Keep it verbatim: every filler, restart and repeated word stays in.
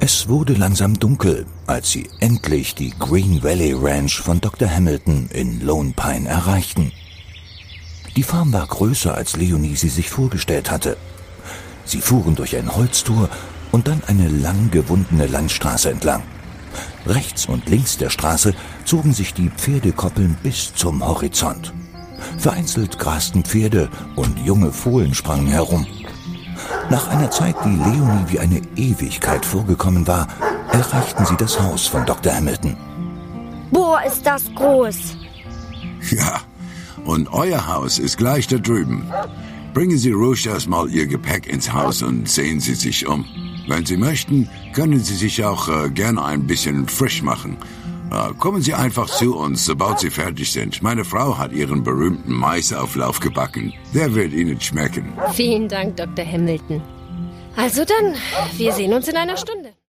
Es wurde langsam dunkel, als sie endlich die Green Valley Ranch von Doktor Hamilton in Lone Pine erreichten. Die Farm war größer, als Leonie sie sich vorgestellt hatte. Sie fuhren durch ein Holztor und dann eine lang gewundene Landstraße entlang. Rechts und links der Straße zogen sich die Pferdekoppeln bis zum Horizont. Vereinzelt grasten Pferde und junge Fohlen sprangen herum. Nach einer Zeit, die Leonie wie eine Ewigkeit vorgekommen war, erreichten sie das Haus von Doktor Hamilton. Boah, ist das groß! Ja, und euer Haus ist gleich da drüben. Bringen Sie ruhig erstmal Ihr Gepäck ins Haus und sehen Sie sich um. Wenn Sie möchten, können Sie sich auch äh, gerne ein bisschen frisch machen. Äh, kommen Sie einfach zu uns, sobald Sie fertig sind. Meine Frau hat Ihren berühmten Maisauflauf gebacken. Der wird Ihnen schmecken. Vielen Dank, Doktor Hamilton. Also dann, wir sehen uns in einer Stunde.